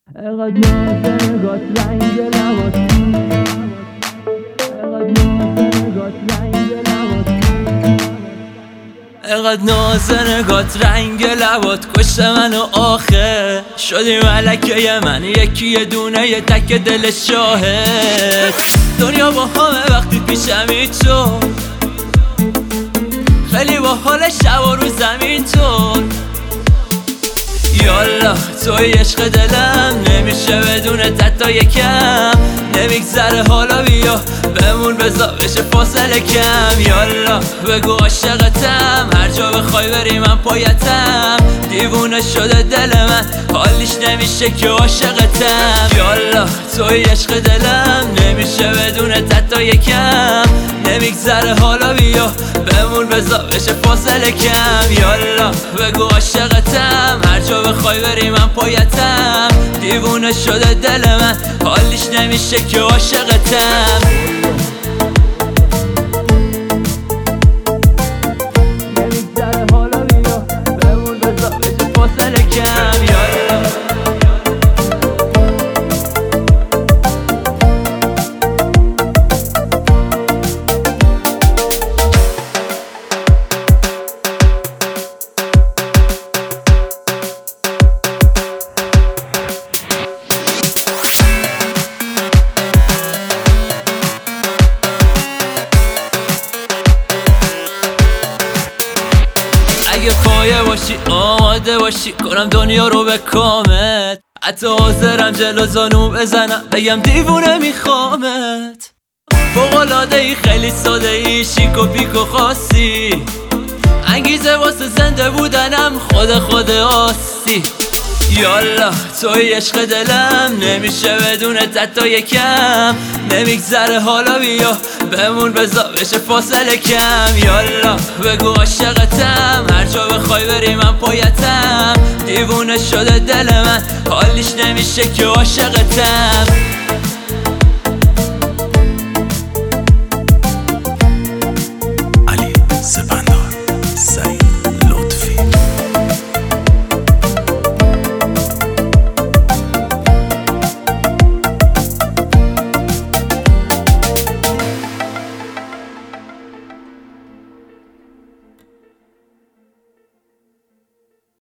اقد نگات رنگ لبات اقد نگات رنگ لبات اقد نگات رنگ لبات کشت منو آخه شدی ملکه من یکی دونه یه تک دل شاهد دنیا با همه وقتی پیشمی تو خیلی با حال شب و روز زمین تو یالا توی عشق دلم نمیشه بدون تا یکم نمیگذره حالا بیا بمون بذار بشه فاصله کم یالا بگو عاشقتم هر جا بخوای بری من پایتم دیوونه شده دل من حالیش نمیشه که عاشقتم یالا توی عشق دلم نمیشه بدون تا یکم نمیگذره حالا بیا بمون بذار بشه فاصله کم یالا بگو عاشقتم هر جا بخوای بری من پایتم دیوونه شده دل من حالیش نمیشه که عاشقتم نمیگذره حالا بیا بمون بذار بشه فاصله کم یالا اگه پایه باشی آماده باشی کنم دنیا رو به کامت حتی حاضرم جلو زانو بزنم بگم دیوونه میخوامت فوق‌العاده ای خیلی ساده ای شیک و پیک و خاصی انگیزه واسه زنده بودنم خود آسی یالا توی عشق دلم نمیشه بدون تا یکم نمیگذره حالا بیا بمون بذار بشه فاصله کم یالا بگو عاشقتم هر جا بخوای بری من پایتم دیوونه شده دل من حالیش نمیشه که عاشقتم